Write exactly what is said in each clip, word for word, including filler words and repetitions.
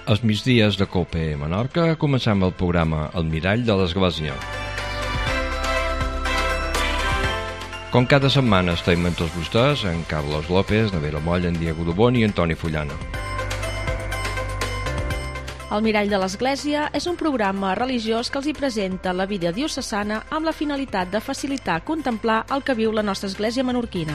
Els migdies de Cope Menorca comencem el programa El Mirall de l'Església. Com cada setmana estem amb tots vostès, en Carlos López, na Vera Moll, en Diego Dubón i Antoni Fullana. El Mirall de l'Església és un programa religiós que els hi presenta la vida diocesana amb la finalitat de facilitar contemplar el que viu la nostra església menorquina.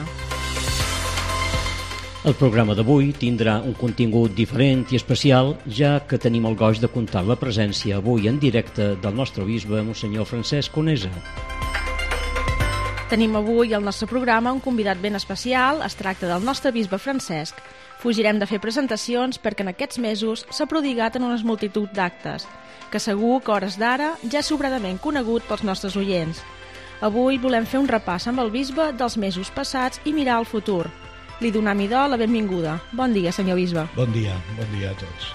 El programa d'avui tindrà un contingut diferent i especial, ja que tenim el goig de comptar la presència avui en directe del nostre bisbe, Monsenyor Francesc Conesa. Tenim avui al nostre programa un convidat ben especial, es tracta del nostre bisbe Francesc. Fugirem de fer presentacions perquè en aquests mesos s'ha prodigat en unes multitud d'actes, que segur que a hores d'ara ja és sobradament conegut pels nostres oients. Avui volem fer un repàs amb el bisbe dels mesos passats i mirar al futur. Li donem idò la benvinguda. Bon dia, senyor bisbe. Bon dia, bon dia a tots.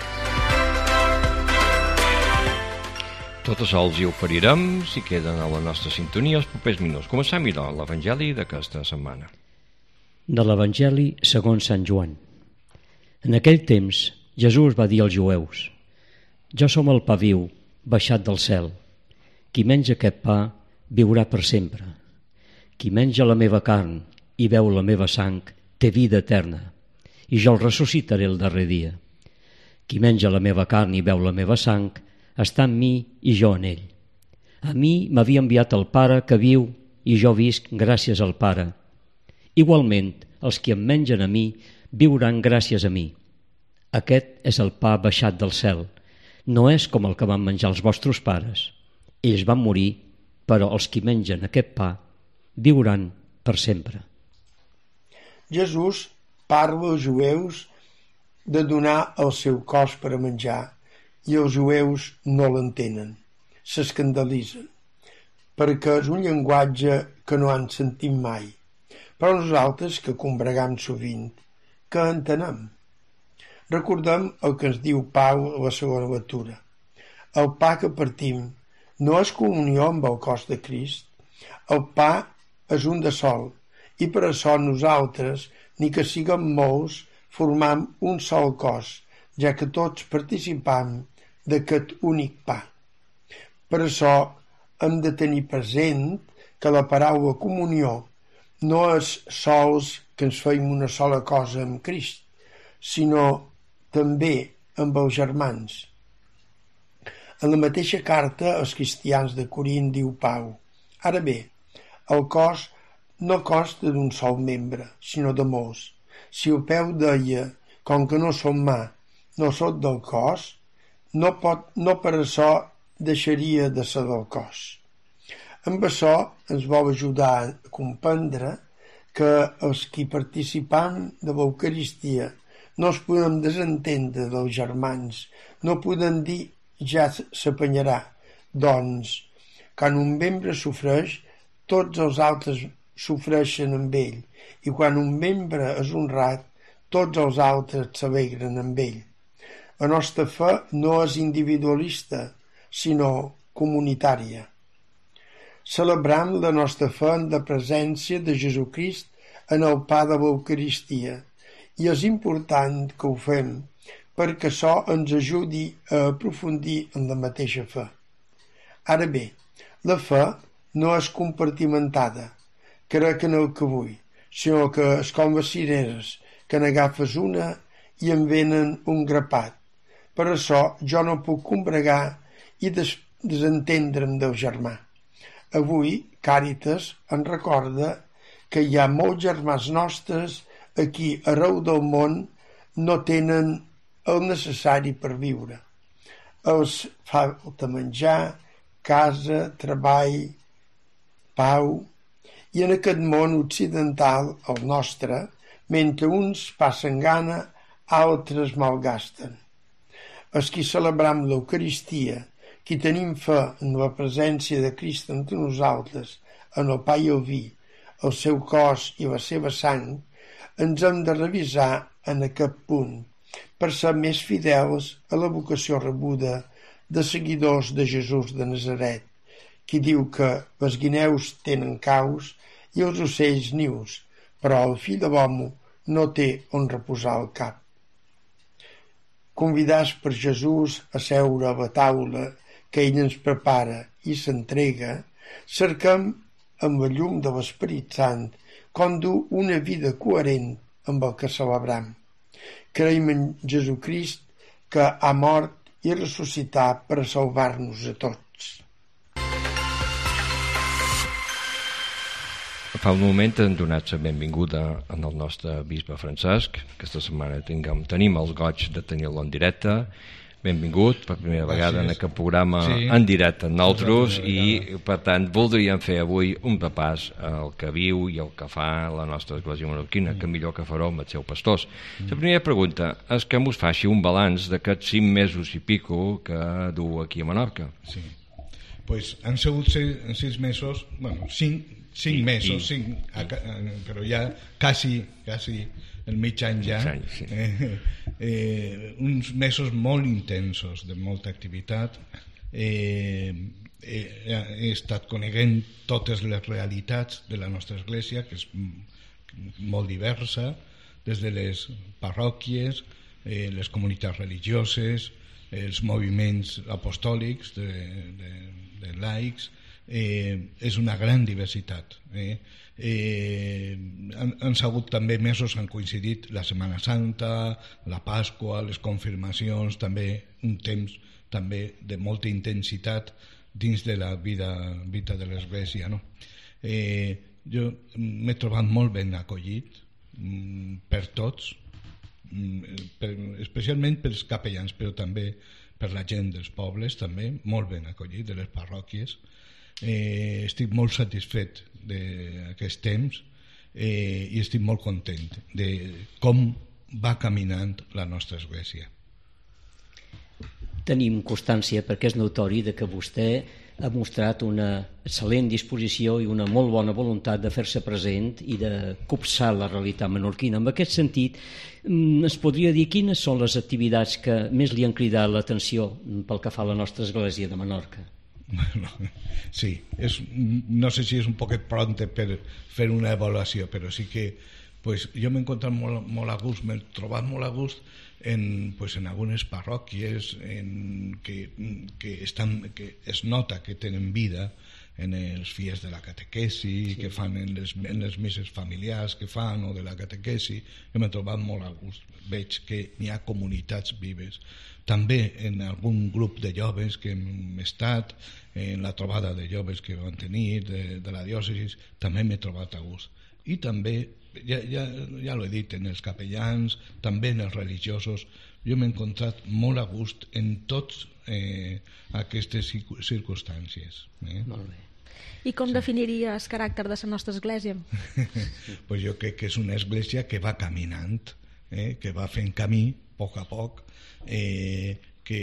Tot això els hi oferirem si queden a la nostra sintonia els propers minuts. Comencem, idò, l'Evangeli d'aquesta setmana. De l'Evangeli segons Sant Joan. En aquell temps, Jesús va dir als jueus: Jo som el pa viu, baixat del cel. Qui menja aquest pa viurà per sempre. Qui menja la meva carn i veu la meva sang té vida eterna, i jo el ressuscitaré el darrer dia. Qui menja la meva carn i veu la meva sang està en mi i jo en ell. A mi m'havia enviat el Pare que viu i jo visc gràcies al Pare. Igualment, els que em mengen a mi viuran gràcies a mi. Aquest és el pa baixat del cel. No és com el que van menjar els vostres pares. Ells van morir, però els que mengen aquest pa viuran per sempre. Jesús parla als jueus de donar el seu cos per a menjar i els jueus no l'entenen, s'escandalitzen, perquè és un llenguatge que no han sentit mai. Però nosaltres, que combregam sovint, què entenem? Recordem el que ens diu Pau a la segona lectura. El pa que partim no és comunió amb el cos de Crist. El pa és un de sol, i per això nosaltres, ni que siguem molts, formam un sol cos, ja que tots participam d'aquest únic pa. Per això hem de tenir present que la paraula comunió no és sols que ens feim una sola cosa amb Crist, sinó també amb els germans. En la mateixa carta als cristians de Corint diu Pau: Ara bé, el cos no consta d'un sol membre, sinó de molts. Si el peu deia, com que no som mà, no sóc del cos, no, pot, no per això deixaria de ser del cos. Amb això ens vol ajudar a comprendre que els qui participam de l'Eucaristia no es podem desentendre dels germans, no podem dir ja s'apanyarà, doncs, quan un membre sofreix, tots els altres sofreixen amb ell, i quan un membre és honrat, tots els altres s'alegren amb ell. La nostra fe no és individualista, sinó comunitària. Celebrem la nostra fe en la presència de Jesucrist en el pa de l'Eucaristia, i és important que ho fem, perquè això ens ajudi a aprofundir en la mateixa fe. Ara bé, la fe no és compartimentada, crec en el que vull, sinó que és com les cireres, que n'agafes una i en venen un grapat. Per això jo no puc combregar i des desentendre'm del germà. Avui, Càritas ens recorda que hi ha molts germans nostres a qui arreu del món no tenen el necessari per viure. Els falta menjar, casa, treball, pau, i en aquest món occidental, el nostre, mentre uns passen gana, altres malgasten. Els qui celebram l'Eucaristia, qui tenim fe en la presència de Crist entre nosaltres, en el pa i el vi, el seu cos i la seva sang, ens hem de revisar en aquest punt, per ser més fidels a la vocació rebuda de seguidors de Jesús de Nazaret, qui diu que les guineus tenen caus i els ocells nius, però el fill de l'home no té on reposar el cap. convidats per Jesús a seure a la taula que ell ens prepara i s'entrega, cerquem amb la llum de l'Esperit Sant conduir una vida coherent amb el que celebram. Creiem en Jesucrist que ha mort i ressuscitat per a salvar-nos a tots. Fa un moment hem donat la benvinguda al nostre bisbe Francesc. Aquesta setmana tinguem, tenim el goig de tenir-lo en directe. Benvingut per primera vegada Gràcies. En aquest programa sí. En directe amb nosaltres i per tant voldríem fer avui un repàs al que viu i el que fa la nostra església menorquina, mm. que millor que fareu amb els seus pastors. Mm. La primera pregunta és que mos faci un balanç d'aquests cinc mesos i pico que du aquí a Menorca. Sí, pues han sigut sis mesos, bueno, cinc, cinc I, mesos, i, cinc, i, però ja quasi, quasi el mig any ja, any, sí. eh, eh, uns mesos molt intensos de molta activitat. Eh, eh, he estat coneguent totes les realitats de la nostra església, que és molt diversa, des de les parròquies, eh, les comunitats religioses, els moviments apostòlics de, de, de laics. Eh, és una gran diversitat. Eh? Eh, han, han sigut també mesos, han coincidit la Setmana Santa, la Pasqua, les confirmacions, també un temps també de molta intensitat dins de la vida, vida de l'Església, no? Eh, jo m'he trobat molt ben acollit mm, per tots, mm, per, especialment pels capellans, però també per la gent dels pobles, també molt ben acollit, de les parròquies. Eh, estic molt satisfet d'aquest temps eh, i estic molt content de com va caminant la nostra església. Tenim constància, perquè és notori, de que vostè ha mostrat una excel·lent disposició i una molt bona voluntat de fer-se present i de copsar la realitat menorquina. En aquest sentit, es podria dir quines són les activitats que més li han cridat l'atenció pel que fa a la nostra església de Menorca? Bueno, sí, és, no sé si és un poquet pronte per fer una avaluació, però sí que pues, jo m'he encontrat molt, molt a gust, m'he trobat molt a gust en, pues, en algunes parròquies en que, que, estan, que es nota que tenen vida en els fies de la catequesi, sí. que fan en les, en les misses familiars que fan o de la catequesi. Jo m'he trobat molt a gust, veig que hi ha comunitats vives. També en algun grup de joves que hem estat, en la trobada de joves que van tenir de, de la diòcesi, també m'he trobat a gust. I també, ja, ja, ja l'he dit, en els capellans, també en els religiosos, jo m'he encontrat molt a gust en totes eh, aquestes circumstàncies. Eh? Molt bé. I com sí. definiria el caràcter de la nostra església? Pues jo crec que és una església que va caminant, eh, que va fent camí, a poc a poc, eh, que,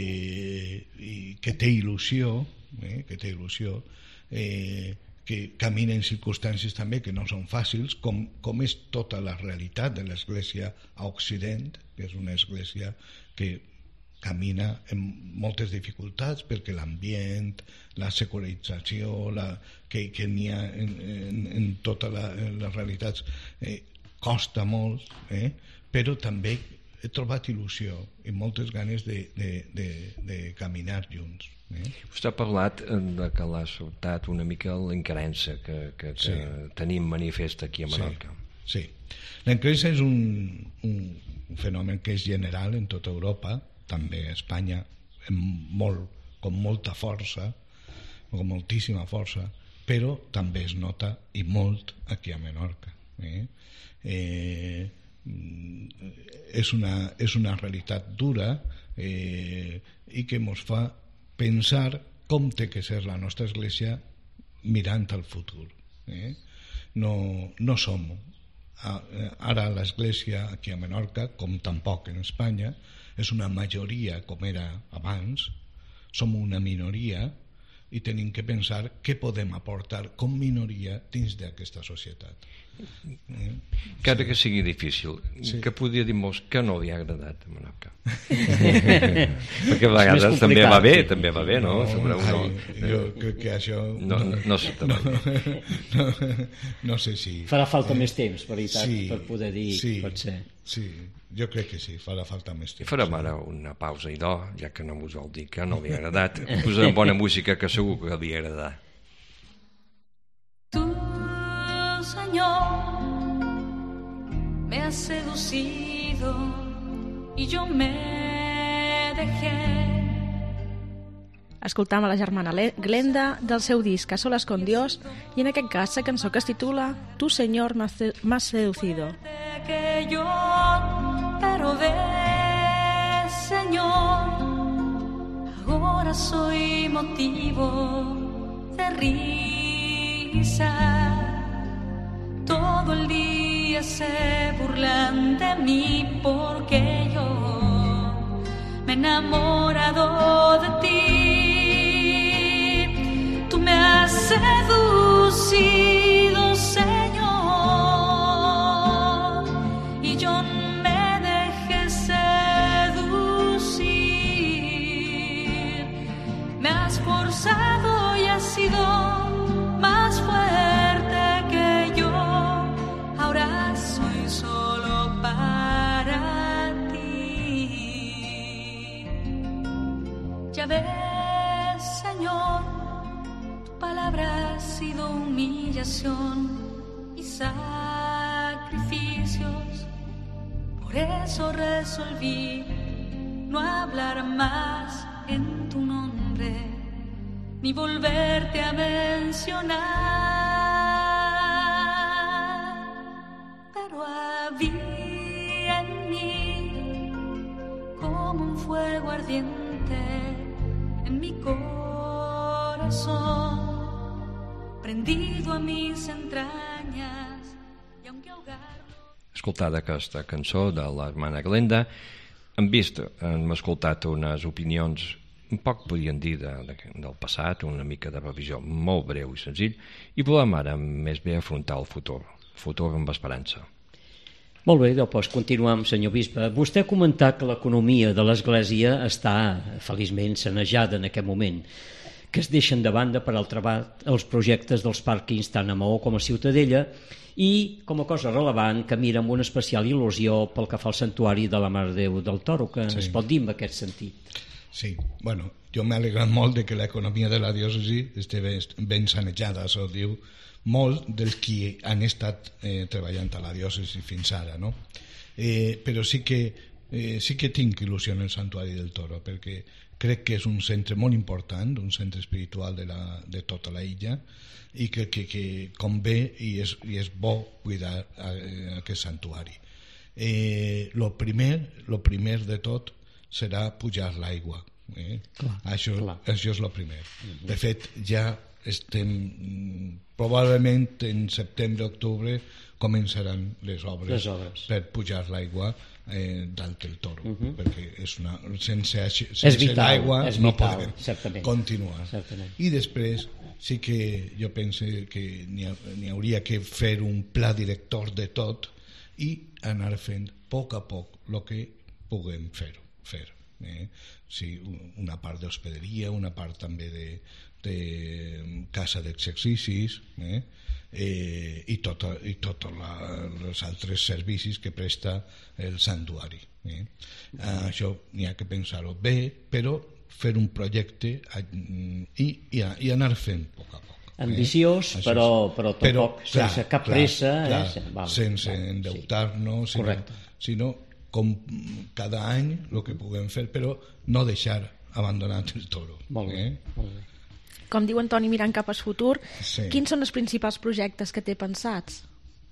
i, que té il·lusió, eh, que té il·lusió, eh, que camina en circumstàncies també que no són fàcils, com, com és tota la realitat de l'església a Occident, que és una església que camina amb moltes dificultats perquè l'ambient, la secularització, la, que, que n'hi ha en, en, en totes la, les realitats, eh, costa molt, eh, però també he trobat il·lusió i moltes ganes de, de, de, de caminar junts. Eh? Vostè ha parlat de que l'ha sobtat una mica l'encarença que, que, que sí. tenim manifesta aquí a Menorca. Sí, sí. L'encarença és un, un fenomen que és general en tota Europa, també a Espanya, molt, com molta força, com moltíssima força, però també es nota i molt aquí a Menorca. Eh? Eh, és una, és una realitat dura eh, i que ens fa pensar com té que ser la nostra església mirant al futur. Eh? No, no som ara l'església aquí a Menorca, com tampoc en Espanya, és una majoria com era abans, som una minoria i tenim que pensar què podem aportar com minoria dins d'aquesta societat. Eh? Cada sí. que sigui difícil, sí. que podria dir molts que no li ha agradat a Menorca. Perquè a vegades també va bé, també va bé, no? no, Sobre ai, no jo crec que això... No, no, no, sé, no, no, no sé si... Farà falta eh? més temps, veritat, sí, per poder dir, sí, pot ser. Sí, jo crec que sí, farà falta més temps. I farem ara una pausa i do, ja que no us vol dir que no li ha agradat. Posarem bona música que segur que li agrada. Tu, Señor, me has seducido y yo me dejé. Escoltam a la germana Glenda del seu disc A Solas con Dios i en aquest cas la cançó que es titula Tu, Señor, m'has seducido. Que yo, pero ves, Señor, ahora soy motivo de risa. Todo el día se burlan de mí porque yo me he enamorado de ti. Tú me has seducido, Señor, y yo me dejé seducir. Me has forzado y has sido más fuerte que yo. Ahora soy solo para ti. Ya ves, Señor, tu palabra ha sido humillación y sacrificios. Por eso resolví no hablar más en tu nombre, ni volverte a mencionar. Pero había en mí como un fuego ardiente en mi corazón, prendido a mis entrañas, y aunque ahogarlo... Escoltada aquesta cançó de la hermana Glenda, hem vist, hem escoltat unes opinions un poc, podríem dir, de, de, del passat, una mica de revisió molt breu i senzill, i volem ara més bé afrontar el futur, el futur amb esperança. Molt bé, doncs continuem, senyor bisbe. Vostè ha comentat que l'economia de l'Església està feliçment sanejada en aquest moment, que es deixen de banda per al treball els projectes dels pàrquings tant a Maó com a Ciutadella i, com a cosa rellevant, que mira amb una especial il·lusió pel que fa al santuari de la Mare de Déu del Toro, que sí. Es pot dir en aquest sentit. Sí, bueno, jo m'he alegrat molt de que l'economia de la diòcesi estigui ben sanejada, això diu molt dels qui han estat eh, treballant a la diòcesi fins ara, no? Eh, però sí que, eh, sí que tinc il·lusió en el santuari del Toro, perquè crec que és un centre molt important, un centre espiritual de, la, de tota la illa, i que, que, que convé i és, i és bo cuidar a, a aquest santuari. Eh, lo primer, lo primer de tot serà pujar l'aigua. Eh? Això, això és el primer. De fet, ja estem, probablement en setembre-octubre començaran les obres, les obres. Per pujar l'aigua eh, dalt del Toro, uh -huh. perquè és una, sense, sense és vital, l'aigua és no vital, podem certament. continuar. Certament. I després sí que jo penso que n'hi ha, n'hi hauria que fer un pla director de tot i anar fent a poc a poc el que puguem fer. fer eh? Sí, una part d'hospederia, una part també de, de casa d'exercicis, eh? Eh, i tots i tot els altres servicis que presta el santuari. Eh? Uh, això n'hi ha que pensar-ho bé, però fer un projecte i, i, i anar fent a poc a poc. Ambiciós, eh? però, però tampoc però, clar, sense cap clar, pressa. Clar, eh? Val, sense val, endeutar-nos, sí. sinó, sinó com cada any el que puguem fer, però no deixar abandonat el Toro. Molt bé, eh? molt bé. Com diu Antoni, mirant cap al futur, sí. Quins són els principals projectes que té pensats?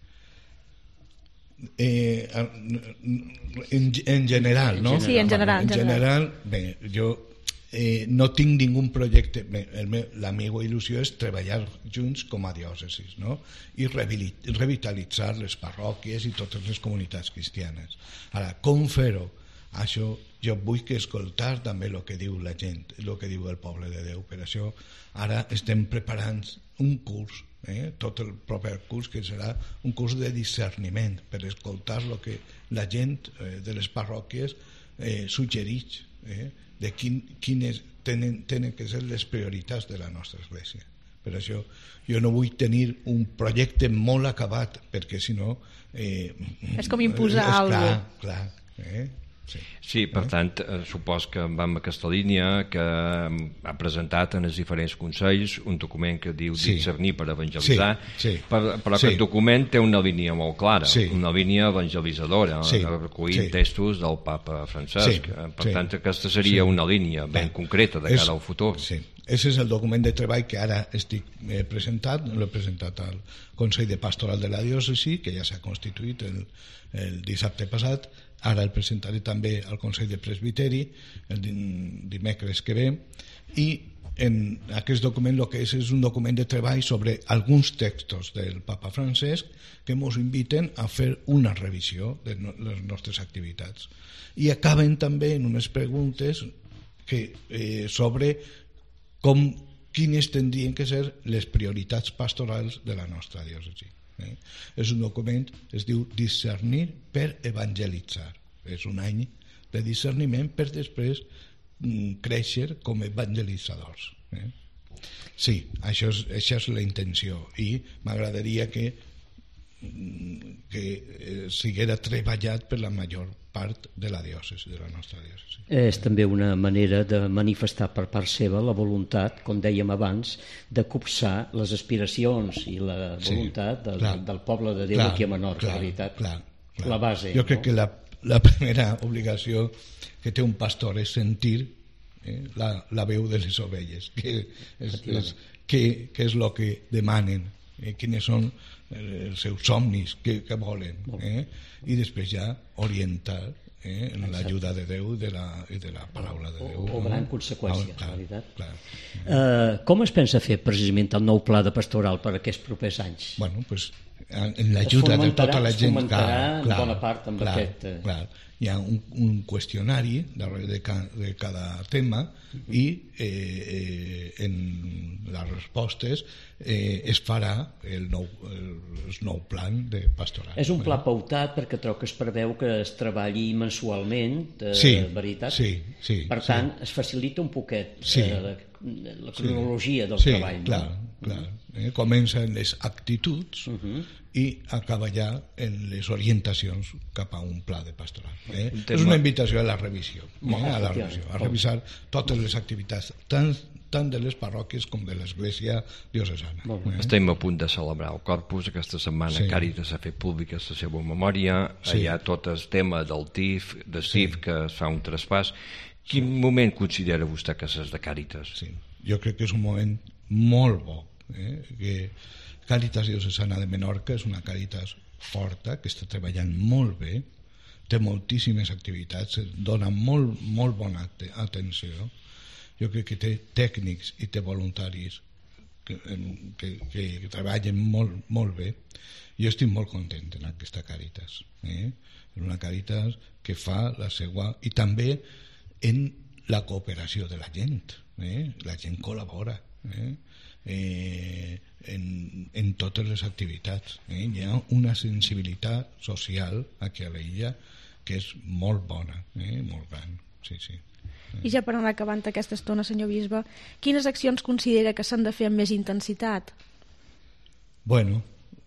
Eh, en, en general, no? Sí, en general. En general, bé, jo eh, no tinc ningú projecte. Bé, el meu, la meva il·lusió és treballar junts com a diòcesis, no? I revitalitzar les parròquies i totes les comunitats cristianes. Ara, com fer-ho? Això jo vull que escoltar també el que diu la gent, el que diu el poble de Déu. Per això ara estem preparant un curs, eh? tot el proper curs, que serà un curs de discerniment, per escoltar el que la gent eh, de les parròquies eh, suggereix, eh? de quin, quines tenen, tenen que ser les prioritats de la nostra església. Per això jo no vull tenir un projecte molt acabat, perquè si no... Eh, és com imposar és, alguna cosa. Clar, clar. Eh? Sí, sí, per eh? tant, eh, supos que vam a aquesta línia que ha presentat en els diferents consells un document que diu sí. discernir per evangelitzar, sí, sí. Per, però sí. aquest document té una línia molt clara, sí. una línia evangelitzadora, sí. recollint sí. textos del papa Francesc. Sí. Per sí. tant, aquesta seria sí. una línia ben Va. concreta de cara és, al futur. Sí. Aquest és el document de treball que ara estic eh, presentat, l'he presentat al Consell de Pastoral de la Diòcesi, que ja s'ha constituït el, el dissabte passat. Ara el presentaré també al Consell de Presbiteri el dimecres que ve, i en aquest document el que és és un document de treball sobre alguns textos del Papa Francesc que ens inviten a fer una revisió de les nostres activitats, i acaben també en unes preguntes que, eh, sobre com, quines tindrien que ser les prioritats pastorals de la nostra diòcesi. Eh? És un document, es diu Discernir per evangelitzar. És un any de discerniment per després mm, créixer com evangelitzadors. Eh? Sí, això és, això és la intenció, i m'agradaria que, que eh, siguera treballat per la major part de la diòcesi, de la nostra diòcesi. És també una manera de manifestar per part seva la voluntat, com dèiem abans, de copsar les aspiracions i la voluntat sí, del, clar, del poble de Déu clar, aquí a Menorca, clar, la veritat. Clar, clar. La base. Jo crec no? que la, la primera obligació que té un pastor és sentir eh, la, la veu de les ovelles, que és, és, que, que és el que demanen, eh, quines són els seus somnis que, que volen, eh? I després ja orientar eh? en l'ajuda de Déu i de, la, i de la paraula de Déu. O, o gran conseqüència, clar, en realitat. Clar. Uh, com es pensa fer precisament el nou pla de pastoral per a aquests propers anys? Bueno, pues, en l'ajuda de tota la gent. Es fomentarà en bona part amb clar, aquest... Uh... Clar. Hi ha un, un qüestionari darrere de, ca, de cada tema uh-huh. i eh, eh, en les respostes eh, es farà el nou, el, el nou plan de pastoral. És un pla eh? pautat perquè trobo que es preveu que es treballi mensualment, de sí, veritat? Sí, sí. Per sí. tant, es facilita un poquet sí. eh, la, la cronologia sí. del sí, treball. Clar, no? clar. Eh? Comencen les actituds uh-huh. i acaba ja en les orientacions cap a un pla de pastoral. Eh? És una invitació a la revisió, eh? a la revisió, a revisar totes les activitats, tant, tant de les parròquies com de l'Església diocesana. Eh? Estem a punt de celebrar el Corpus. Aquesta setmana sí. Càritas ha fet pública la seva memòria. Sí. Hi ha tot el tema del T I F, de C I F, sí. que es fa un traspàs. Quin sí. moment considera vostè que és de Càritas? Sí. Jo crec que és un moment molt bo. Eh? Que Càritas Diocesana de Menorca és una Càritas forta, que està treballant molt bé, té moltíssimes activitats, dona molt, molt bona atenció. Jo crec que té tècnics i té voluntaris que, que, que treballen molt, molt bé. Jo estic molt content en aquesta Càritas. Eh? És una Càritas que fa la seva... I també en la cooperació de la gent. Eh? La gent col·labora. Eh? Eh, en, en totes les activitats. Eh? Hi ha una sensibilitat social aquí a l'illa que és molt bona, eh? molt gran. Sí, sí. Eh. I ja per anar acabant aquesta estona, senyor bisbe, quines accions considera que s'han de fer amb més intensitat? Bueno,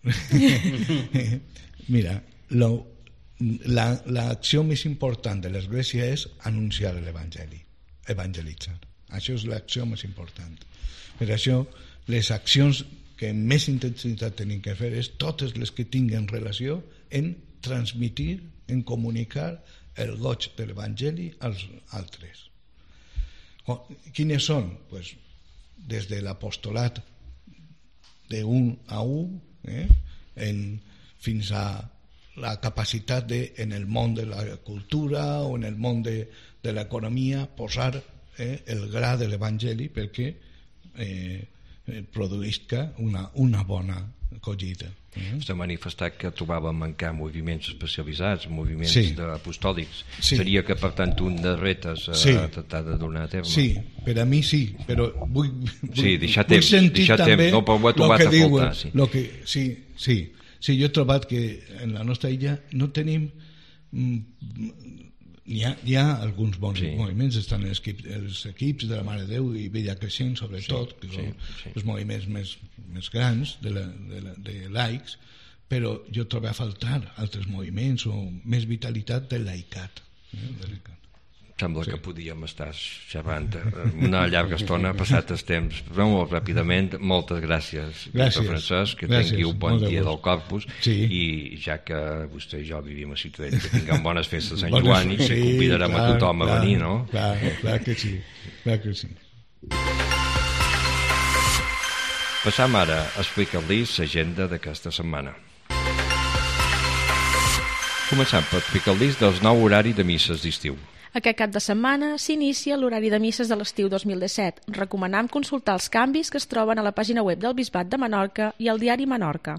mira, lo, la, l'acció més important de l'Església és anunciar l'Evangeli, evangelitzar. Això és l'acció més important. Per això, les accions que amb més intensitat tenim que fer és totes les que tinguen relació en transmitir, en comunicar el goig de l'Evangeli als altres. Quines són? Pues, des de l'apostolat d'un a un, eh? en, fins a la capacitat de, en el món de la cultura o en el món de, de l'economia, posar eh, el gra de l'Evangeli perquè eh, produïsca una, una bona collita. Mm. Vostè ha manifestat que trobava mancar moviments especialitzats, moviments sí. apostòlics. Sí. Seria que, per tant, un de retes a sí. tratar de donar a terme? Sí, per a mi sí, però vull, vull, sí, deixar vull temps, sentir deixar també temps. No, però ho he trobat a faltar. Sí. Lo que, sí, sí, sí, jo he trobat que en la nostra illa no tenim hi ha, hi ha alguns bons sí. moviments, estan els equips, els equips de la Mare de Déu i Vella Creixent sobretot, sí, que són sí, sí. els moviments més, més grans de, la, de, la, de laics, però jo trobo a faltar altres moviments o més vitalitat del laicat, eh, del laicat. Sembla sí. que podíem estar xerrant una llarga estona, passat el temps, però molt ràpidament. Moltes gràcies, gràcies. Francesc, que gràcies. Tingui un bon molt dia del Corpus, sí. i ja que vostè i jo vivim a Ciutadella, que tinguem bones festes a Sant bones, Joan i sí, convidarem clar, a tothom clar, a venir, no? Clar, clar que sí, clar que sí. Passam ara a explicar-los l'agenda d'aquesta setmana. Començant per explicar-los dels nou horaris de misses d'estiu. Aquest cap de setmana s'inicia l'horari de misses de l'estiu dos mil disset. Recomanem consultar els canvis que es troben a la pàgina web del Bisbat de Menorca i al diari Menorca.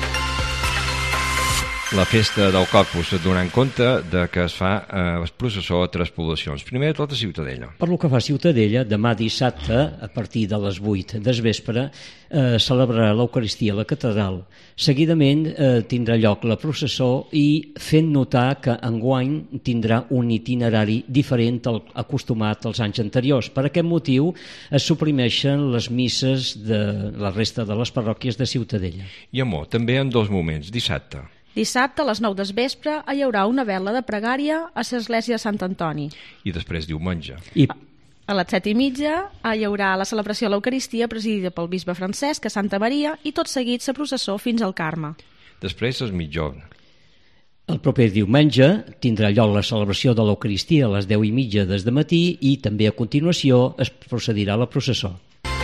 La festa del Corpus es donant compte de que es fa eh, el processó a tres poblacions. Primer de tot a Ciutadella. Per lo que fa a Ciutadella, demà dissabte, a partir de les vuit des vespre, eh, celebrarà l'Eucaristia a la catedral. Seguidament eh, tindrà lloc la processó i fent notar que enguany tindrà un itinerari diferent al acostumat als anys anteriors. Per aquest motiu es suprimeixen les misses de la resta de les parròquies de Ciutadella. I amor, també en dos moments, dissabte. Dissabte, a les nou des vespre, hi haurà una vela de pregària a l'església de Sant Antoni. I després diumenge. I... A les set i mitja hi haurà la celebració de l'Eucaristia presidida pel bisbe Francesc a Santa Maria i tot seguit la processó fins al Carme. Després és mitjorn. El proper diumenge tindrà lloc la celebració de l'Eucaristia a les deu i mitja des de matí i també a continuació es procedirà a la processó.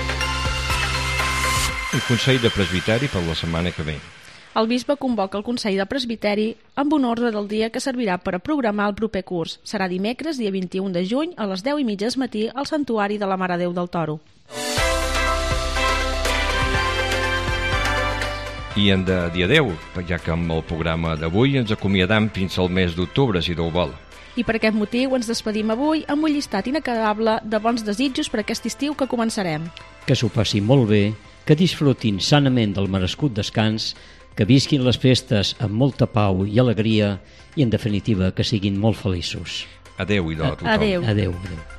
El Consell de Presbiteri per la setmana que ve. El bisbe convoca el Consell de Presbiteri amb un ordre del dia que servirà per a programar el proper curs. Serà dimecres, dia vint-i-un de juny, a les deu i mitja del matí, al Santuari de la Mare de Déu del Toro. I en de dia deu, ja que amb el programa d'avui ens acomiadam fins al mes d'octubre, si Déu vol. I per aquest motiu ens despedim avui amb un llistat inacabable de bons desitjos per aquest estiu que començarem. Que s'ho passin molt bé, que disfrutin sanament del merescut descans, que visquin les festes amb molta pau i alegria i, en definitiva, que siguin molt feliços. Adéu, idò, a tothom. Adéu. Adéu, adéu.